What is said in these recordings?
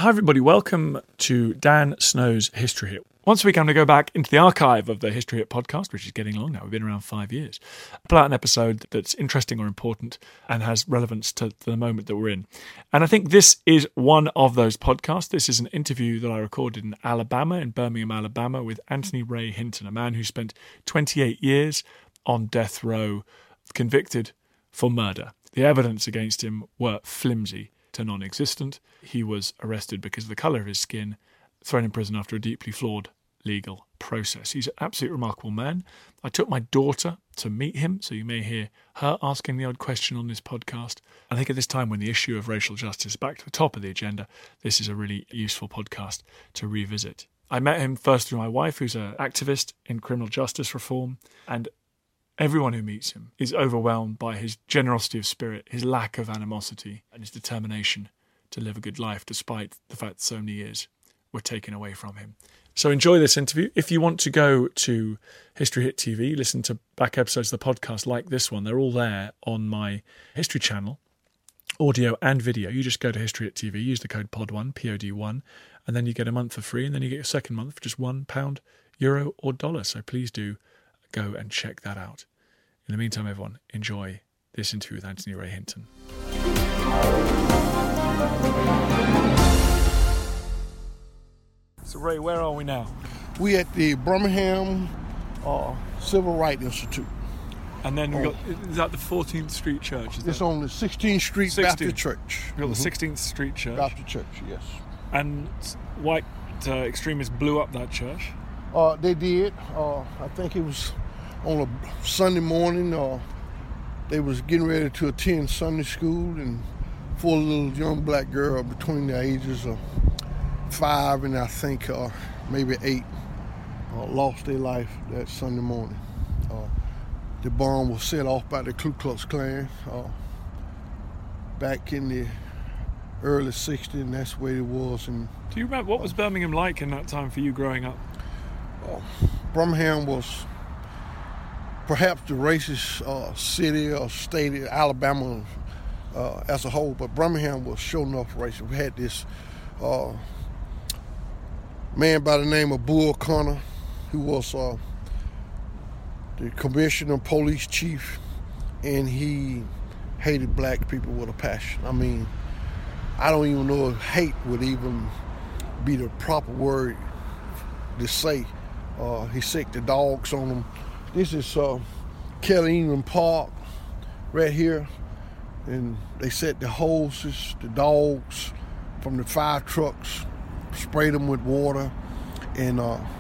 Hi everybody, welcome to Dan Snow's History Hit. Once a week I'm going to go back into the archive of the History Hit podcast, which is getting long now. We've been around 5 years. Pull out an episode that's interesting or important and has relevance to the moment that we're in. And I think this is one of those podcasts. This is an interview that I recorded in Alabama, in Birmingham, Alabama, with Anthony Ray Hinton, a man who spent 28 years on death row, convicted for murder. The evidence against him were flimsy to non-existent. He was arrested because of the colour of his skin, thrown in prison after a deeply flawed legal process. He's an absolutely remarkable man. I took my daughter to meet him, so you may hear her asking the odd question on this podcast. I think at this time when the issue of racial justice is back to the top of the agenda, this is a really useful podcast to revisit. I met him first through my wife, who's an activist in criminal justice reform, and everyone who meets him is overwhelmed by his generosity of spirit, his lack of animosity, and his determination to live a good life despite the fact that so many years were taken away from him. So enjoy this interview. If you want to go to History Hit TV, listen to back episodes of the podcast like this one, they're all there on my History channel, audio and video. You just go to History Hit TV, use the code POD1, POD1, and then you get a month for free, and then you get your second month for just £1, euro or dollar. So please do go and check that out. In the meantime, everyone, enjoy this interview with Anthony Ray Hinton. So, Ray, where are we now? We at the Birmingham Civil Rights Institute. And then we got, is that the 14th Street Church? It's on the 16th Street Baptist Church. We got the 16th Street Church. Baptist Church, yes. And white extremists blew up that church? They did. I think it was on a Sunday morning. They was getting ready to attend Sunday school, and for a little young black girl between the ages of 5 and I think maybe 8 lost their life that Sunday morning. The bomb was set off by the Ku Klux Klan back in the early 60s, and that's where it was. And do you remember, what was Birmingham like in that time for you growing up? Birmingham was perhaps the racist city or state of Alabama as a whole, but Birmingham was sure enough racist. We had this man by the name of Bull Connor, who was the commissioner, police chief, and he hated black people with a passion. I mean, I don't even know if hate would even be the proper word to say. He sicked the dogs on them. This is Kelly Ingram Park right here, and they set the hoses, the dogs from the fire trucks, sprayed them with water, and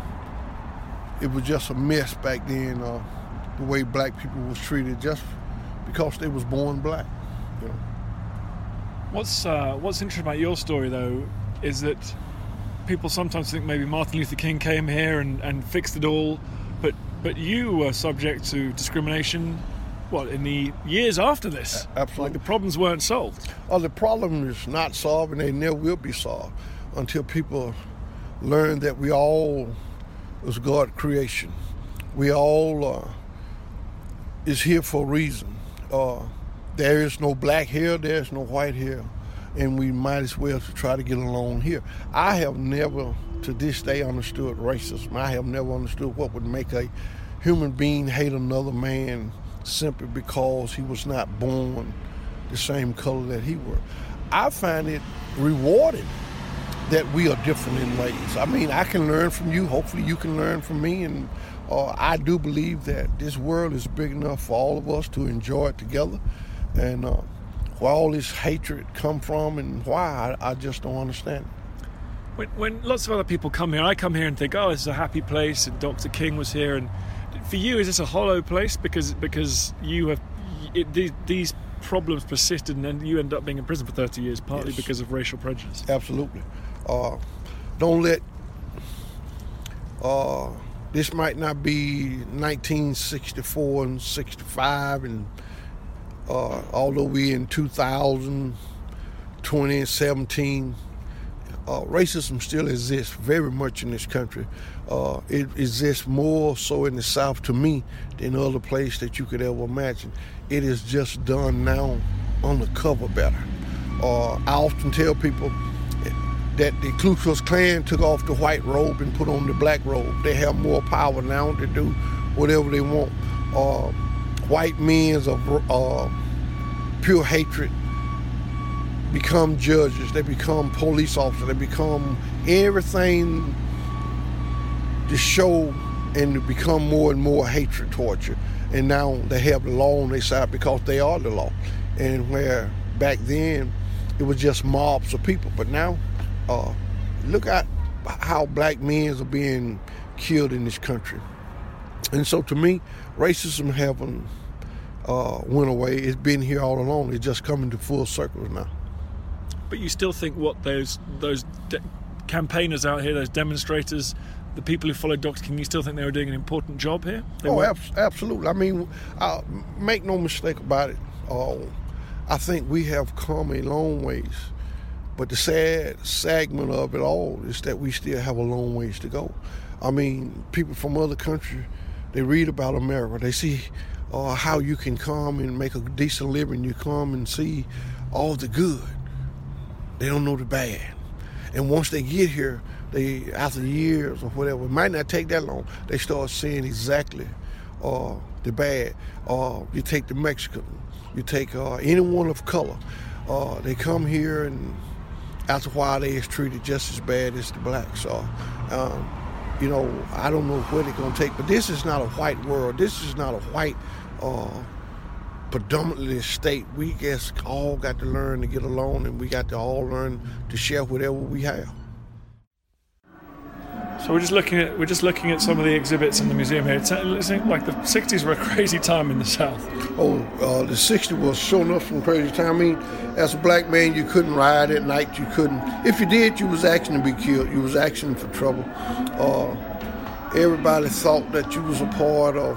it was just a mess back then, the way black people was treated just because they was born black. You know. What's interesting about your story, though, is that people sometimes think maybe Martin Luther King came here and fixed it all, but you were subject to discrimination, in the years after this? Absolutely. Like the problems weren't solved. The problem is not solved, and they never will be solved until people learn that we all is God's creation. We all is here for a reason. There is no black here, there is no white here, and we might as well to try to get along here. I have never, to this day, understood racism. I have never understood what would make a human being hate another man simply because he was not born the same color that he were. I find it rewarding that we are different in ways. I mean, I can learn from you. Hopefully you can learn from me. And I do believe that this world is big enough for all of us to enjoy it together. And where all this hatred come from and why, I just don't understand it. When lots of other people come here, I come here and think, oh, this is a happy place, and Dr. King was here. And for you, is this a hollow place because you have these problems persisted, and then you end up being in prison for 30 years, partly because of racial prejudice? Absolutely. Don't let this might not be 1964 and 65, and although we in 2017, racism still exists very much in this country. It exists more so in the South, to me, than other place that you could ever imagine. It is just done now undercover better. I often tell people, that the Ku Klux Klan took off the white robe and put on the black robe. They have more power now to do whatever they want. White men of pure hatred become judges. They become police officers. They become everything to show and to become more and more hatred towards you. And now they have the law on their side because they are the law. And where back then it was just mobs of people. But now, look at how black men are being killed in this country. And so to me, racism haven't went away. It's been here all along. It's just coming to full circles now. But you still think what those campaigners out here, those demonstrators, the people who followed Dr. King, you still think they were doing an important job here? Absolutely. I mean, make no mistake about it. I think we have come a long ways. But the sad segment of it all is that we still have a long ways to go. I mean, people from other countries, they read about America. They see how you can come and make a decent living. You come and see all the good. They don't know the bad. And once they get here, they, after years or whatever, it might not take that long, they start seeing exactly the bad. You take the Mexican, you take anyone of color. They come here and after a while they is treated just as bad as the blacks are. You know, I don't know where they're going to take, but this is not a white world. This is not a white predominantly state. We just all got to learn to get along, and we got to all learn to share whatever we have. So we're just looking at some of the exhibits in the museum here. It seems like the 60s were a crazy time in the South. The 60s was sure enough some crazy time. I mean, as a black man, you couldn't ride at night. You couldn't. If you did, you was asking to be killed. You was asking for trouble. Everybody thought that you was a part of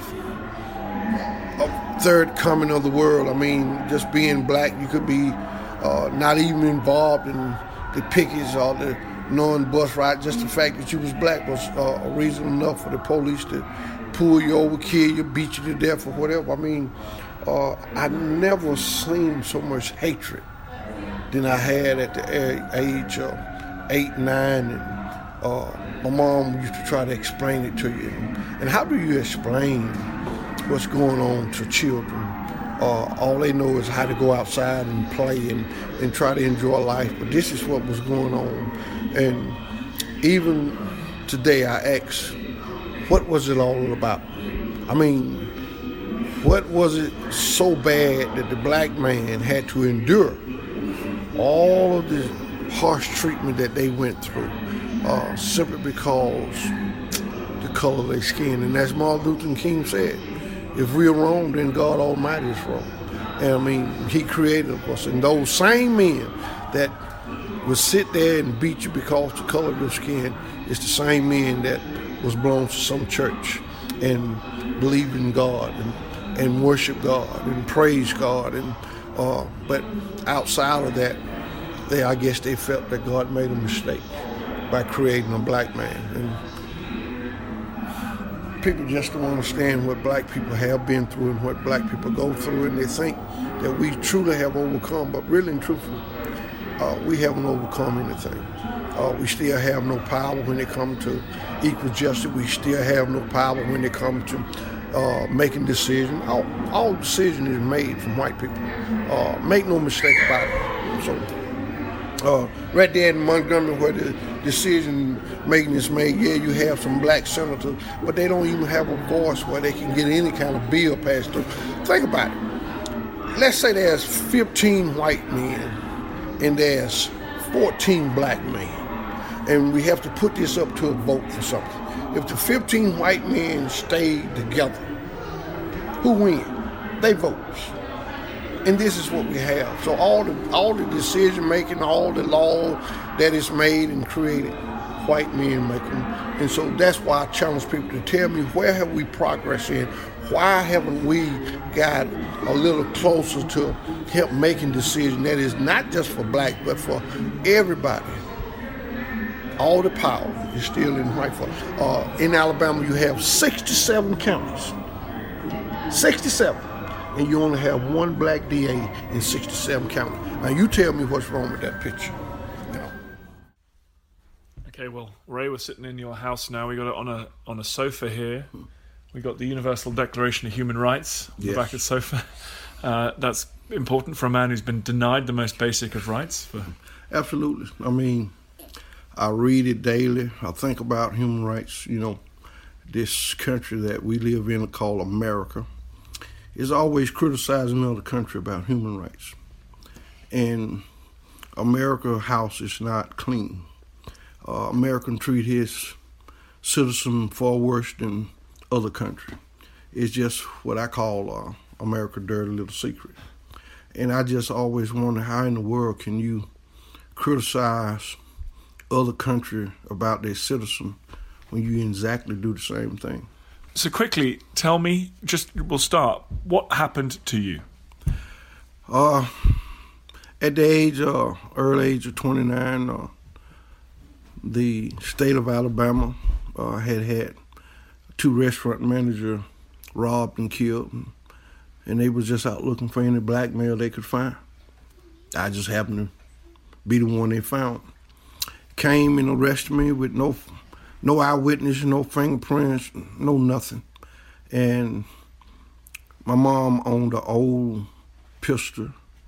third coming of the world. I mean, just being black, you could be not even involved in the pickets or the non-bus ride. Just the fact that you was black was a reason enough for the police to pull you over, kill you, beat you to death or whatever. I mean, I never seen so much hatred than I had at the age of 8, 9, and my mom used to try to explain it to you. And how do you explain what's going on to children? All they know is how to go outside and play and try to enjoy life. But this is what was going on. And even today I ask, what was it all about? I mean, what was it so bad that the black man had to endure all of the harsh treatment that they went through simply because the color of their skin? And as Martin Luther King said, if we're wrong, then God Almighty is wrong. And I mean, He created us. And those same men that would sit there and beat you because the color of your skin is the same men that was belong to some church and believe in God and worship God and praise God. And but outside of that, I guess they felt that God made a mistake by creating a black man. And people just don't understand what black people have been through and what black people go through, and they think that we truly have overcome, but really and truthfully, we haven't overcome anything. We still have no power when it comes to equal justice. We still have no power when it comes to making decisions. All decision is made from white people. Make no mistake about it. So, right there in Montgomery where the decision making is made, yeah, you have some black senators, but they don't even have a voice where they can get any kind of bill passed through. Think about it. Let's say there's 15 white men and there's 14 black men, and we have to put this up to a vote for something. If the 15 white men stayed together, who win? They vote. And this is what we have. So all the decision making, all the law that is made and created, white men make them. And so that's why I challenge people to tell me, where have we progressed in? Why haven't we got a little closer to help making decisions that is not just for black, but for everybody? All the power is still in white folks. In Alabama, you have 67 counties. 67. And you only have one black DA in 67 counties. Now you tell me what's wrong with that picture. You know? Okay, well, Ray, we're sitting in your house now. We got it on a sofa here. We got the Universal Declaration of Human Rights on the back of the sofa. That's important for a man who's been denied the most basic of rights. Absolutely. I mean, I read it daily. I think about human rights. You know, this country that we live in called America is always criticizing another country about human rights. And America house is not clean. American treat his citizen far worse than other country. It's just what I call America dirty little secret. And I just always wonder, how in the world can you criticize other country about their citizen when you exactly do the same thing? So quickly, tell me, we'll start, what happened to you? At the early age of 29, the state of Alabama had 2 restaurant managers robbed and killed, and they was just out looking for any black male they could find. I just happened to be the one they found. Came and arrested me with no eyewitness, no fingerprints, no nothing. And my mom owned an old pistol.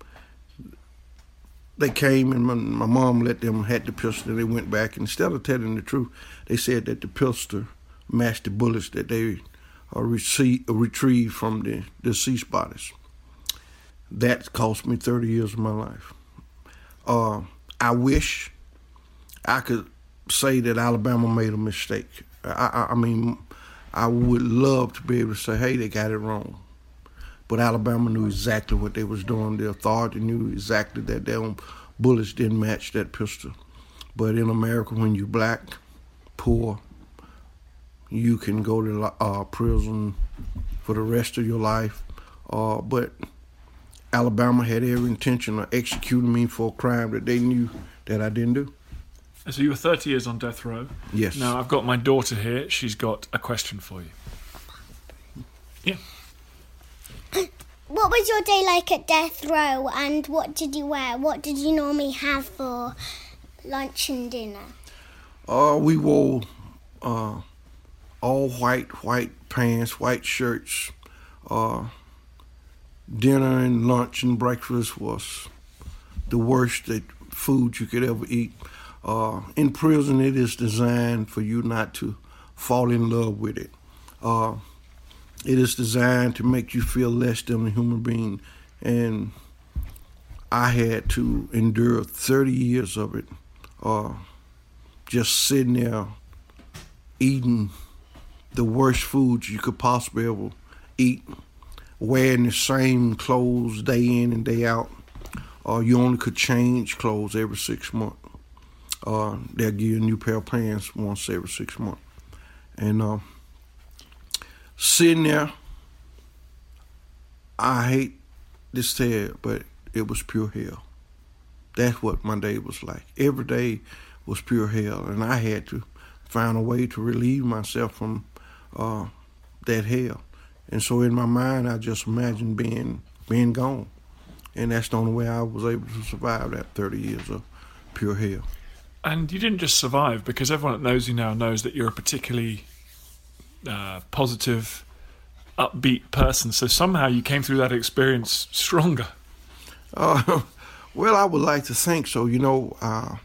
They came and my mom let them have the pistol. They went back, and instead of telling the truth, they said that the pistol matched the bullets that they retrieved from the deceased bodies. That cost me 30 years of my life. I wish I could say that Alabama made a mistake. I mean, I would love to be able to say, hey, they got it wrong. But Alabama knew exactly what they was doing. The authority knew exactly that their own bullets didn't match that pistol. But in America, when you're black, poor, you can go to prison for the rest of your life. But Alabama had every intention of executing me for a crime that they knew that I didn't do. So you were 30 years on death row. Yes. Now, I've got my daughter here. She's got a question for you. Yeah. What was your day like at death row, and what did you wear? What did you normally have for lunch and dinner? We wore all white pants, white shirts. Dinner and lunch and breakfast was the worst food you could ever eat. In prison, it is designed for you not to fall in love with it. It is designed to make you feel less than a human being. And I had to endure 30 years of it, just sitting there eating the worst foods you could possibly ever eat, wearing the same clothes day in and day out. You only could change clothes every 6 months. They'll give you a new pair of pants once every 6 months. And sitting there, I hate to say it, but it was pure hell. That's what my day was like. Every day was pure hell, and I had to find a way to relieve myself from that hell. And so in my mind, I just imagined being gone. And that's the only way I was able to survive that 30 years of pure hell. And you didn't just survive, because everyone that knows you now knows that you're a particularly positive, upbeat person. So somehow you came through that experience stronger. Well, I would like to think so. You know,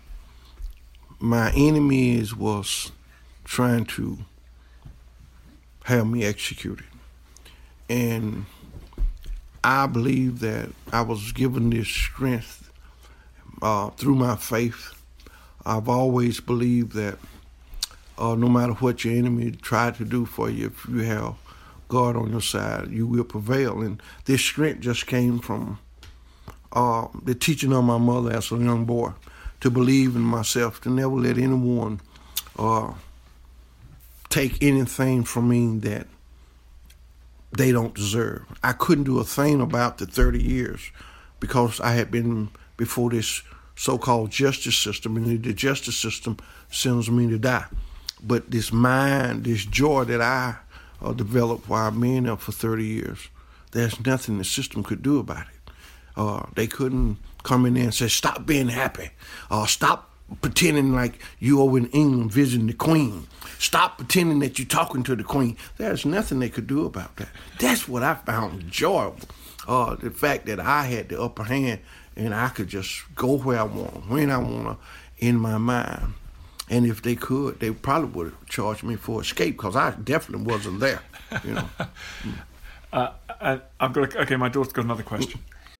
my enemies was trying to have me executed. And I believe that I was given this strength through my faith. I've always believed that no matter what your enemy tried to do for you, if you have God on your side, you will prevail. And this strength just came from the teaching of my mother as a young boy, to believe in myself, to never let anyone take anything from me that they don't deserve. I couldn't do a thing about the 30 years because I had been before this so-called justice system, and the justice system sends me to die. But this mind, this joy that I developed while being there for 30 years, there's nothing the system could do about it. They couldn't come in there and say, stop being happy, stop pretending like you over in England visiting the Queen. Stop pretending that you're talking to the Queen. There's nothing they could do about that. That's what I found enjoyable. The fact that I had the upper hand and I could just go where I want, when I want to, in my mind. And if they could, they probably would have charged me for escape because I definitely wasn't there, you know. And my daughter's got another question.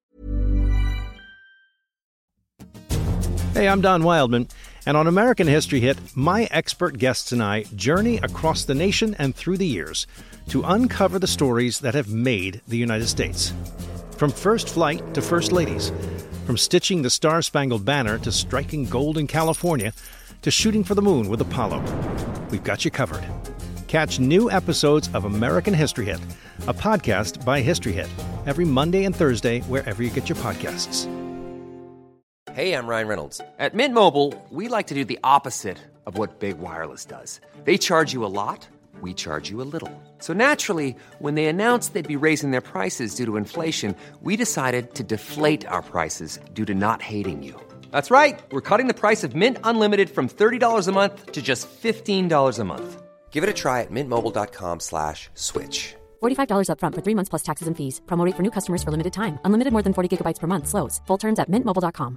Hey, I'm Don Wildman, and on American History Hit, my expert guests and I journey across the nation and through the years to uncover the stories that have made the United States. From first flight to first ladies, from stitching the Star-Spangled Banner to striking gold in California, to shooting for the moon with Apollo. We've got you covered. Catch new episodes of American History Hit, a podcast by History Hit, every Monday and Thursday wherever you get your podcasts. Hey, I'm Ryan Reynolds. At Mint Mobile, we like to do the opposite of what Big Wireless does. They charge you a lot, we charge you a little. So naturally, when they announced they'd be raising their prices due to inflation, we decided to deflate our prices due to not hating you. That's right. We're cutting the price of Mint Unlimited from $30 a month to just $15 a month. Give it a try at mintmobile.com/switch. $45 up front for 3 months plus taxes and fees. Promo rate for new customers for limited time. Unlimited more than 40 gigabytes per month. Slows full terms at mintmobile.com.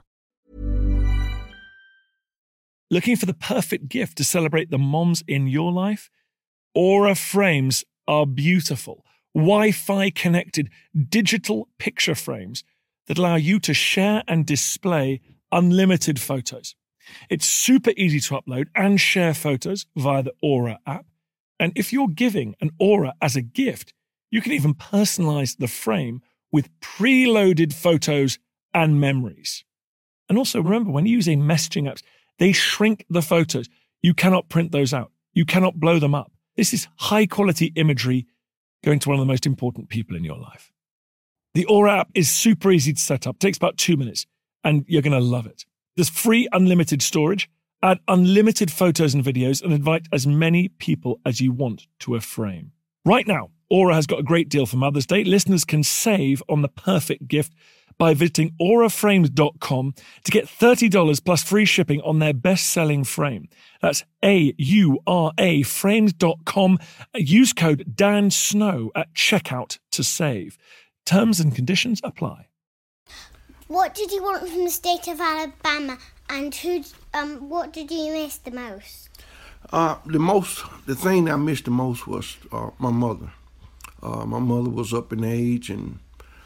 Looking for the perfect gift to celebrate the moms in your life? Aura frames are beautiful, Wi-Fi connected digital picture frames that allow you to share and display unlimited photos. It's super easy to upload and share photos via the Aura app. And if you're giving an Aura as a gift, you can even personalize the frame with preloaded photos and memories. And also remember, when using messaging apps, they shrink the photos. You cannot print those out. You cannot blow them up. This is high quality imagery going to one of the most important people in your life. The Aura app is super easy to set up. It takes about 2 minutes and you're going to love it. There's free unlimited storage, add unlimited photos and videos, and invite as many people as you want to a frame. Right now, Aura has got a great deal for Mother's Day. Listeners can save on the perfect gift by visiting auraframes.com to get $30 plus free shipping on their best-selling frame. That's AURA frames.com. Use code DANSNOW at checkout to save. Terms and conditions apply. What did you want from the state of Alabama, and what did you miss the most? The thing I missed the most was my mother. My mother was up in age and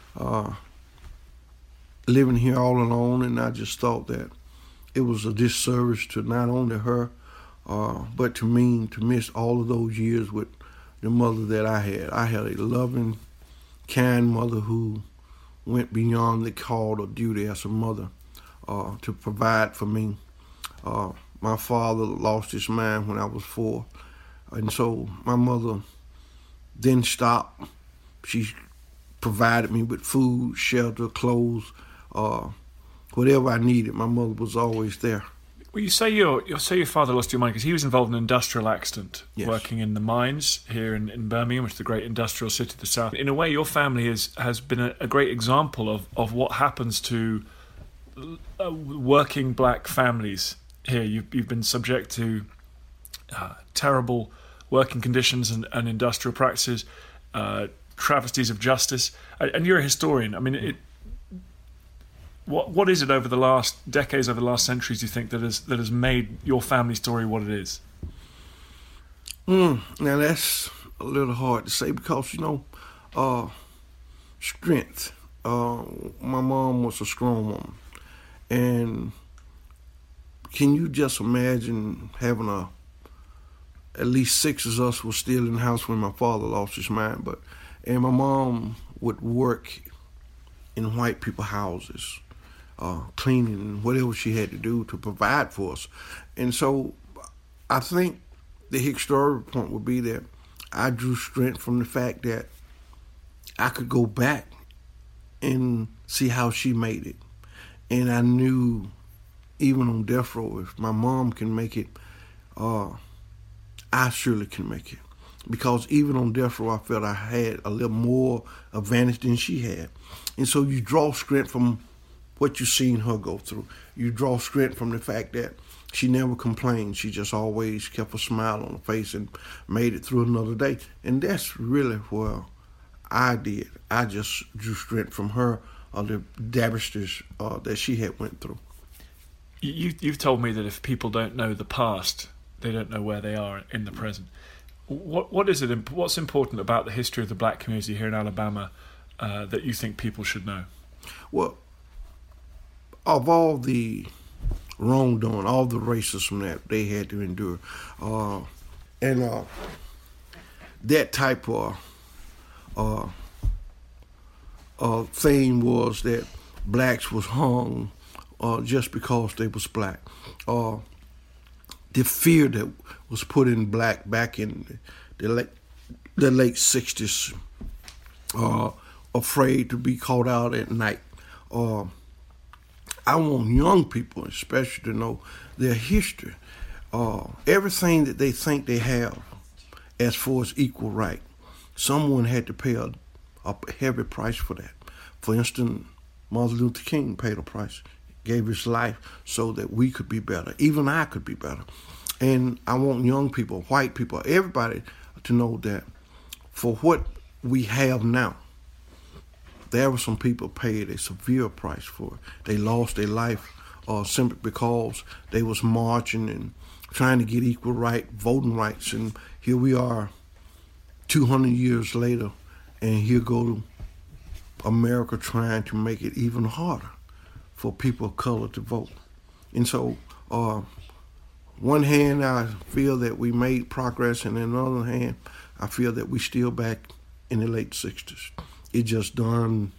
living here all alone, and I just thought that it was a disservice to not only her, but to me to miss all of those years with the mother that I had. I had a loving, kind mother who went beyond the call of duty as a mother to provide for me. My father lost his mind when I was 4, and so my mother didn't stop. She provided me with food, shelter, clothes, whatever I needed. My mother was always there. Well, you say your father lost your mind because he was involved in an industrial accident, yes, working in the mines here in Birmingham, which is the great industrial city of the South. In a way, your family has been a great example of what happens to working black families here. You've been subject to terrible working conditions and industrial practices, travesties of justice, and you're a historian. I mean, What is it over the last decades, over the last centuries, do you think that has made your family story what it is? Now that's a little hard to say because, strength. My mom was a strong woman. And can you just imagine having at least 6 of us were still in the house when my father lost his mind, and my mom would work in white people's houses, cleaning and whatever she had to do to provide for us. And so I think the historical point would be that I drew strength from the fact that I could go back and see how she made it. And I knew even on death row, if my mom can make it, I surely can make it. Because even on death row, I felt I had a little more advantage than she had. And so you draw strength from what you've seen her go through. You draw strength from the fact that She never complained. She just always kept a smile on her face and made it through another day. And that's really where I did. I just drew strength from her, the dabblers that she had went through. You've told me that if people don't know the past, they don't know where they are in the present. What's important about the history of the black community here in Alabama that you think people should know? Well, of all the wrongdoing, all the racism that they had to endure, and that type of thing was that blacks was hung just because they was black. The fear that was put in black back in the late 60s, afraid to be caught out at night. I want young people especially to know their history. Everything that they think they have as far as equal right, someone had to pay a heavy price for that. For instance, Martin Luther King paid a price, gave his life so that we could be better. Even I could be better. And I want young people, white people, everybody to know that for what we have now, there were some people paid a severe price for it. They lost their life simply because they was marching and trying to get equal right, voting rights. And here we are 200 years later, and here go America trying to make it even harder for people of color to vote. And so, one hand, I feel that we made progress, and on the other hand, I feel that we still back in the late 60s. It just done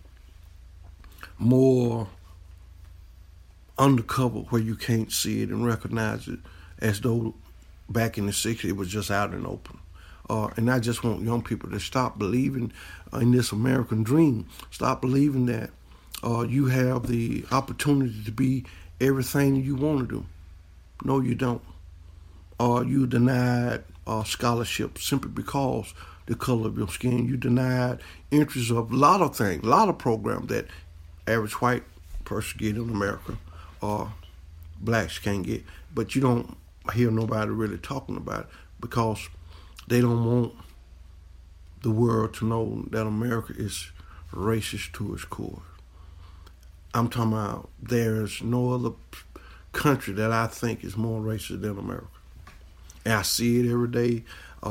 more undercover where you can't see it and recognize it, as though back in the 60s it was just out in the open. And I just want young people to stop believing in this American dream. Stop believing that you have the opportunity to be everything you want to do. No, you don't. You denied scholarship simply because the color of your skin. You denied interest of a lot of things, a lot of programs that average white person get in America, blacks can't get. But you don't hear nobody really talking about it because they don't want the world to know that America is racist to its core. I'm talking about there's no other country that I think is more racist than America. And I see it every day.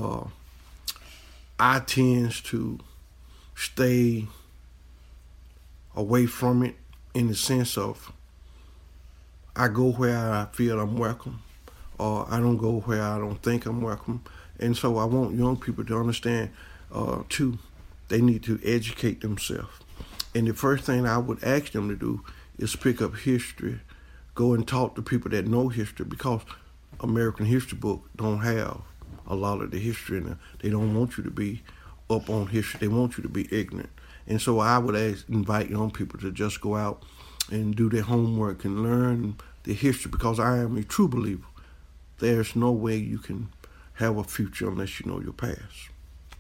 I tend to stay away from it in the sense of I go where I feel I'm welcome, or I don't go where I don't think I'm welcome. And so I want young people to understand, too, they need to educate themselves. And the first thing I would ask them to do is pick up history, go and talk to people that know history, because American history book don't have a lot of the history in it. They don't want you to be up on history. They want you to be ignorant. And so I would invite young people to just go out and do their homework and learn the history, because I am a true believer. There's no way you can have a future unless you know your past.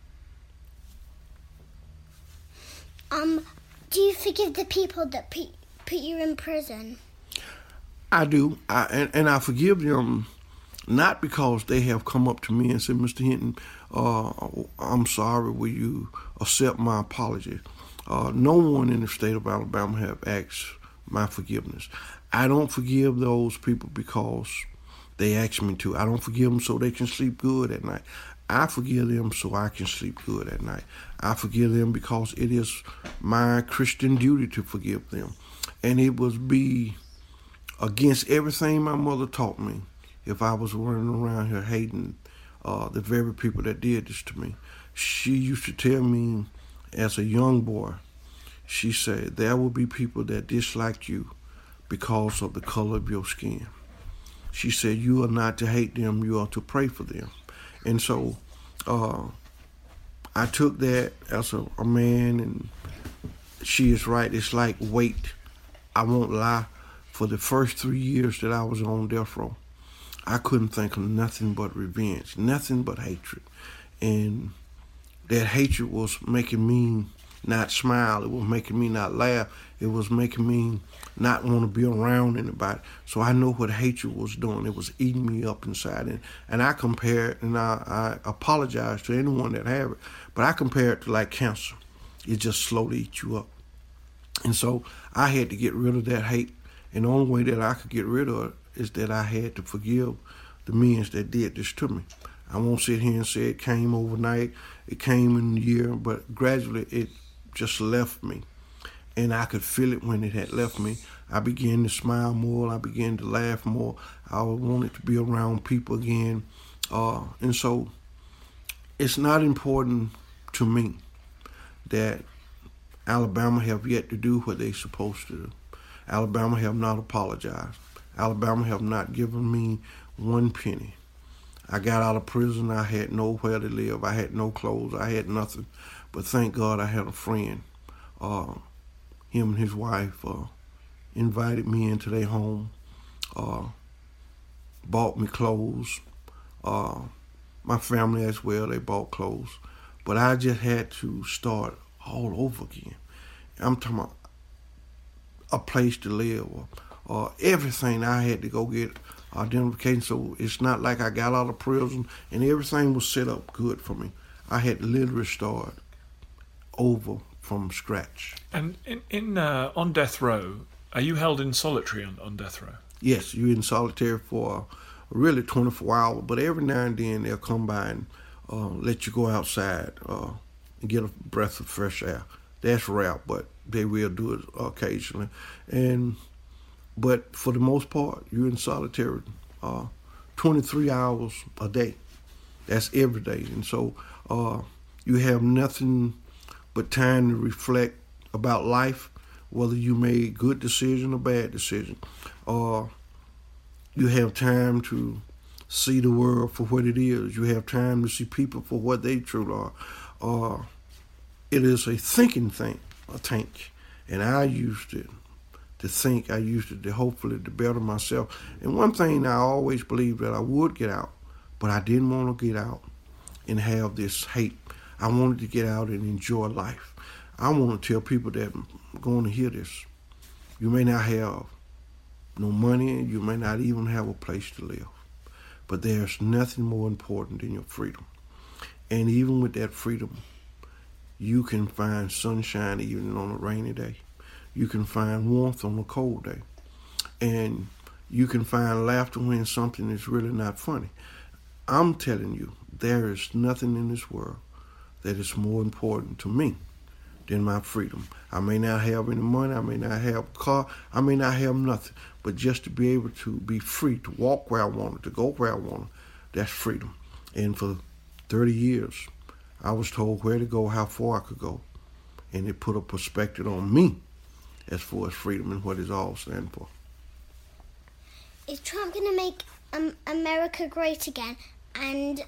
Do you forgive the people that put you in prison? I do, and I forgive them not because they have come up to me and said, Mr. Hinton, I'm sorry, will you accept my apology? No one in the state of Alabama have asked my forgiveness. I don't forgive those people because they ask me to. I don't forgive them so they can sleep good at night. I forgive them so I can sleep good at night. I forgive them because it is my Christian duty to forgive them. And it would be against everything my mother taught me if I was running around here hating the very people that did this to me. She used to tell me as a young boy, she said, there will be people that dislike you because of the color of your skin. She said, you are not to hate them, you are to pray for them. And so I took that as a man, and she is right. It's like weight. I won't lie. For the first 3 years that I was on death row, I couldn't think of nothing but revenge, nothing but hatred. And that hatred was making me not smile. It was making me not laugh. It was making me not want to be around anybody. So I know what hatred was doing. It was eating me up inside. And I compare it, and I apologize to anyone that have it, but I compare it to like cancer. It just slowly eats you up. And so I had to get rid of that hate. And the only way that I could get rid of it is that I had to forgive the men that did this to me. I won't sit here and say it came overnight. It came in a year, but gradually it just left me. And I could feel it when it had left me. I began to smile more. I began to laugh more. I wanted to be around people again. And so it's not important to me that Alabama have yet to do what they're supposed to do. Alabama have not apologized. Alabama have not given me one penny. I got out of prison. I had nowhere to live. I had no clothes. I had nothing. But thank God I had a friend. Him and his wife invited me into their home, bought me clothes. My family as well, they bought clothes. But I just had to start all over again. I'm talking about a place to live or everything. I had to go get identification. So it's not like I got out of prison and everything was set up good for me. I had to literally start over from scratch. And on death row, are you held in solitary on death row? Yes, you're in solitary for really 24 hours, but every now and then they'll come by and let you go outside and get a breath of fresh air. That's rare, but they will do it occasionally. But for the most part, you're in solitary 23 hours a day. That's every day. And so you have nothing but time to reflect about life, whether you made good decision or bad decision. You have time to see the world for what it is. You have time to see people for what they truly are. It is a thinking thing, a tank. And I used it to think. I used it to hopefully to better myself. And one thing I always believed that I would get out, but I didn't want to get out and have this hate. I wanted to get out and enjoy life. I want to tell people that are going to hear this. You may not have no money. You may not even have a place to live. But there's nothing more important than your freedom. And even with that freedom, you can find sunshine even on a rainy day. You can find warmth on a cold day. And you can find laughter when something is really not funny. I'm telling you, there is nothing in this world that is more important to me than my freedom. I may not have any money, I may not have a car, I may not have nothing, but just to be able to be free, to walk where I wanted, to go where I wanted, that's freedom. And for 30 years, I was told where to go, how far I could go, and it put a perspective on me as far as freedom and what it's all standing for. Is Trump going to make America great again? And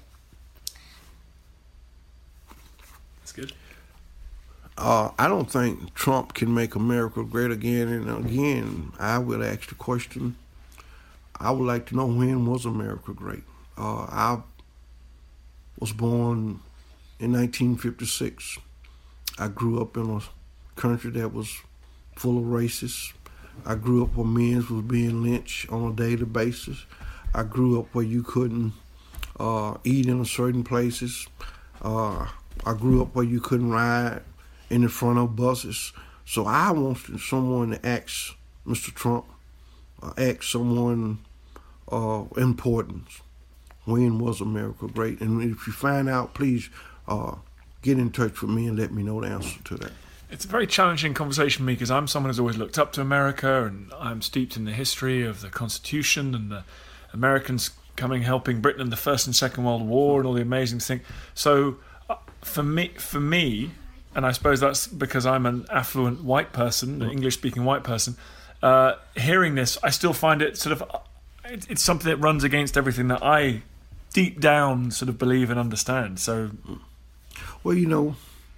that's good. I don't think Trump can make America great again. And again, I will ask the question, I would like to know, when was America great? I was born in 1956. I grew up in a country that was full of racists. I grew up where men was being lynched on a daily basis. I grew up where you couldn't eat in certain places. I grew up where you couldn't ride in the front of buses. So I want someone to ask Mr. Trump, ask someone important, when was America great? And if you find out, please get in touch with me and let me know the answer to that. It's a very challenging conversation for me because I'm someone who's always looked up to America, and I'm steeped in the history of the Constitution and the Americans helping Britain in the First and Second World War and all the amazing things. So for me, and I suppose that's because I'm an affluent white person, an English-speaking white person, hearing this, I still find it sort of, it's something that runs against everything that I deep down sort of believe and understand. So, well, you know,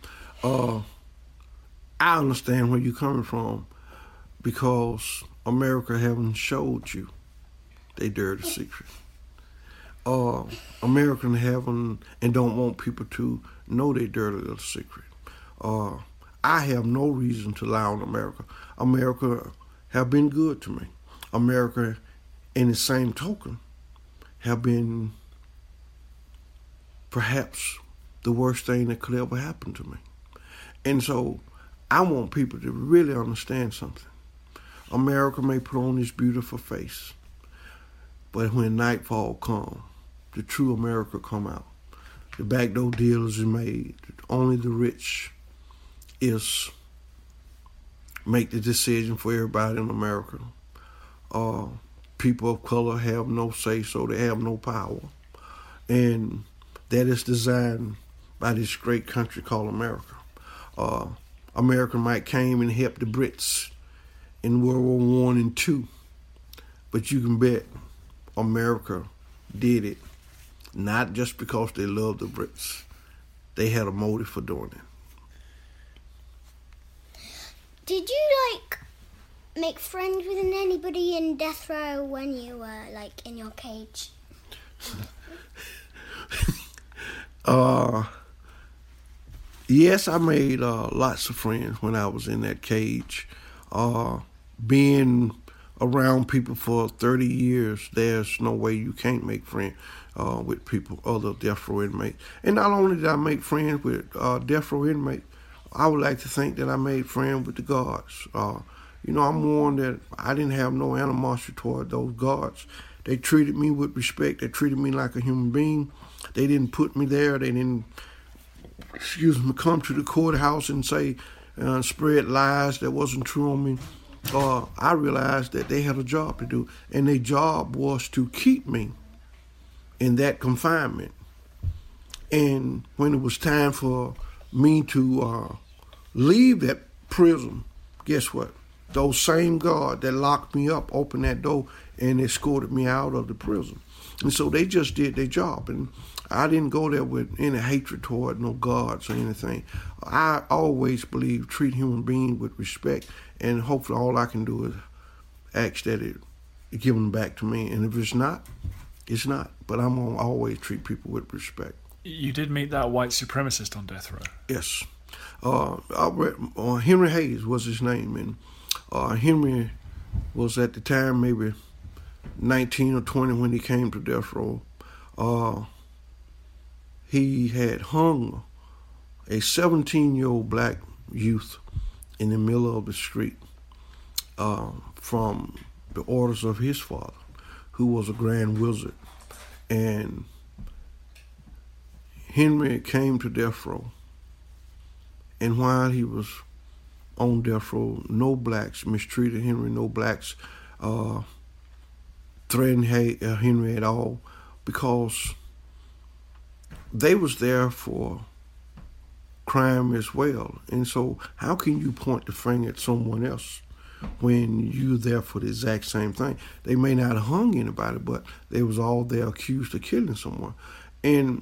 I understand where you're coming from because America haven't showed you their dirty secret. American haven't and don't want people to know their dirty little secret. I have no reason to lie on America. America have been good to me. America, in the same token, have been perhaps the worst thing that could ever happen to me. And so I want people to really understand something. America may put on this beautiful face, but when nightfall comes, the true America come out. The backdoor deals is made. Only the rich is make the decision for everybody in America. People of color have no say, so they have no power. And that is designed by this great country called America. America might came and helped the Brits in World War I and II, but you can bet America did it, not just because they loved the Brits. They had a motive for doing it. Did you, make friends with anybody in death row when you were, in your cage? Yes, I made lots of friends when I was in that cage. Being around people for 30 years, there's no way you can't make friends with people, other death row inmates. And not only did I make friends with death row inmates, I would like to think that I made friends with the guards. I'm one that I didn't have no animosity toward those guards. They treated me with respect. They treated me like a human being. They didn't put me there. They didn't, come to the courthouse and say, spread lies that wasn't true on me. I realized that they had a job to do, and their job was to keep me in that confinement. And when it was time for me to leave that prison, guess what? Those same guards that locked me up opened that door and escorted me out of the prison. And so they just did their job. And I didn't go there with any hatred toward no guards or anything. I always believe treat human beings with respect, and hopefully all I can do is ask that it give them back to me. And if it's not, it's not. But I'm going to always treat people with respect. You did meet that white supremacist on death row. Yes. Henry Hayes was his name, and Henry was at the time maybe 19 or 20 when he came to death row. He had hung a 17-year-old black youth in the middle of the street from the orders of his father, who was a grand wizard. And Henry came to death row, and while he was on death row, no blacks mistreated Henry, no blacks threatened Henry at all, because they was there for crime as well. And so how can you point the finger at someone else when you're there for the exact same thing? They may not have hung anybody, but they was all there accused of killing someone. And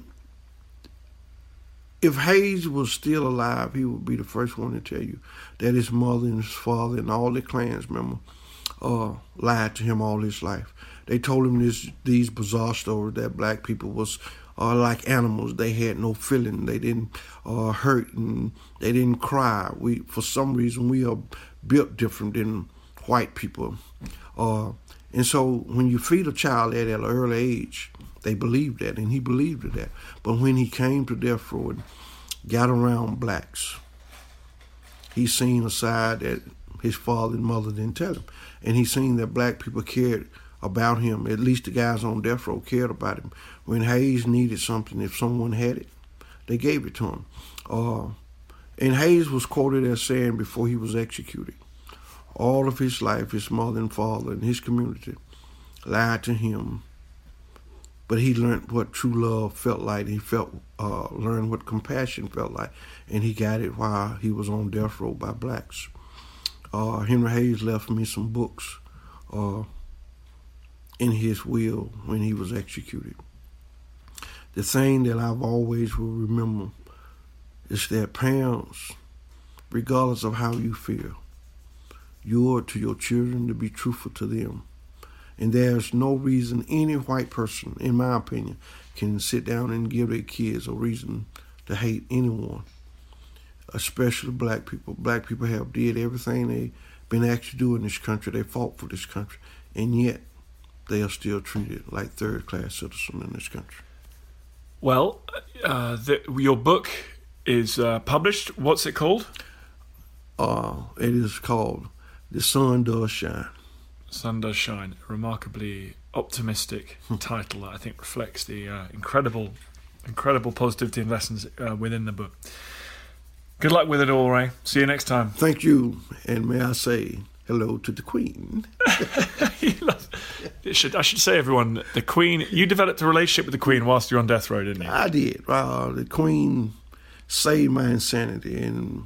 if Hayes was still alive, he would be the first one to tell you that his mother and his father and all the Klans members lied to him all his life. They told him these bizarre stories that black people was like animals. They had no feeling. They didn't hurt, and they didn't cry. For some reason, we are built different than white people. And so when you feed a child at an early age, they believe that, and he believed that. But when he came to death row and got around blacks, he seen a side that his father and mother didn't tell him. And he seen that black people cared about him. At least the guys on death row cared about him. When Hayes needed something, if someone had it, they gave it to him. And Hayes was quoted as saying before he was executed, all of his life, his mother and father and his community lied to him, but he learned what true love felt like. He learned what compassion felt like, and he got it while he was on death row by blacks. Henry Hayes left me some books in his will when he was executed. The thing that I've always will remember is that parents, regardless of how you feel, you owe it to your children to be truthful to them. And there's no reason any white person, in my opinion, can sit down and give their kids a reason to hate anyone. especially black people. Black people have did everything they've been asked to do in this country. They fought for this country, and yet they are still treated like third-class citizens in this country. Well, your book is published. What's it called? It is called The Sun Does Shine. Sun Does Shine. A remarkably optimistic title that I think reflects the incredible positivity and lessons within the book. Good luck with it all, Ray. See you next time. Thank you, and may I say hello to the Queen. I should say, everyone, the Queen, you developed a relationship with the Queen whilst you were on death row, didn't you? I did. The Queen saved my insanity, and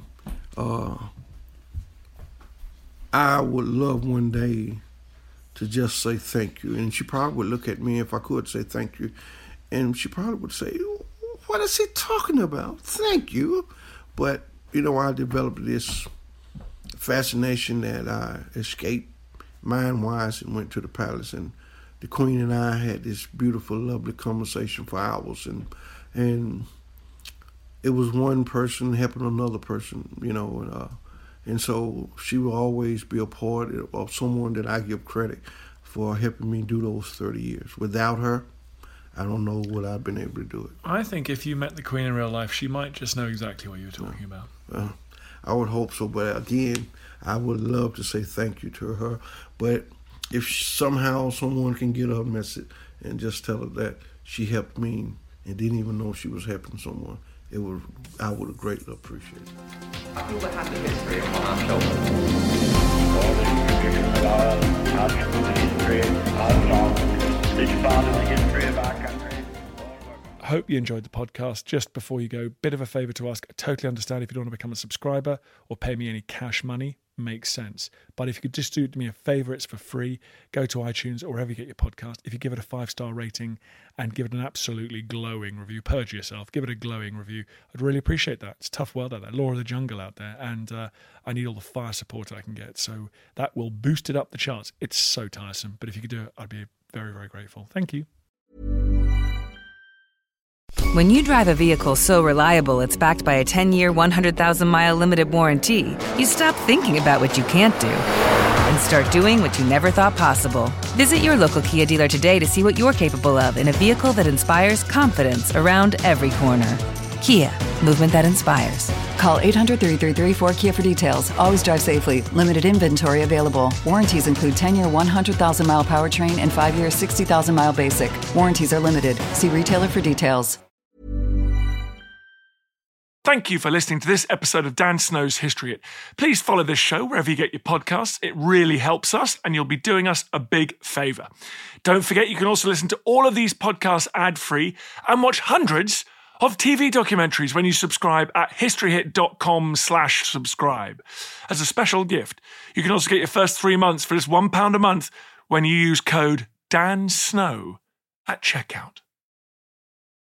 I would love one day to just say thank you. And she probably would look at me if I could say thank you, and she probably would say, what is he talking about? Thank you. But, I developed this fascination that I escaped mind-wise and went to the palace, and the Queen and I had this beautiful, lovely conversation for hours, and it was one person helping another person, and so she will always be a part of someone that I give credit for helping me do those 30 years. Without her, I don't know would I've been able to do it. I think if you met the Queen in real life, she might just know exactly what you were talking about. I would hope so, but again, I would love to say thank you to her. But if somehow someone can get her message and just tell her that she helped me and didn't even know she was helping someone, I would have greatly appreciate it. I feel the hand of history upon our shoulders. All the information about the history of John, this part of the history of our country. Hope you enjoyed the podcast. Just before you go, bit of a favour to ask. I totally understand if you don't want to become a subscriber or pay me any cash money. Makes sense. But if you could just do me a favour, it's for free. Go to iTunes or wherever you get your podcast. If you give it a 5-star rating and give it an absolutely glowing review, purge yourself, give it a glowing review. I'd really appreciate that. It's a tough world out there, law of the jungle out there, and I need all the fire support I can get. So that will boost it up the charts. It's so tiresome. But if you could do it, I'd be very, very grateful. Thank you. When you drive a vehicle so reliable it's backed by a 10-year, 100,000-mile limited warranty, you stop thinking about what you can't do and start doing what you never thought possible. Visit your local Kia dealer today to see what you're capable of in a vehicle that inspires confidence around every corner. Kia, movement that inspires. Call 800-333-4KIA for details. Always drive safely. Limited inventory available. Warranties include 10-year, 100,000-mile powertrain and 5-year, 60,000-mile basic. Warranties are limited. See retailer for details. Thank you for listening to this episode of Dan Snow's History Hit. Please follow this show wherever you get your podcasts. It really helps us, and you'll be doing us a big favour. Don't forget, you can also listen to all of these podcasts ad-free and watch hundreds of TV documentaries when you subscribe at historyhit.com/subscribe. As a special gift, you can also get your first 3 months for just £1 a month when you use code DANSNOW at checkout.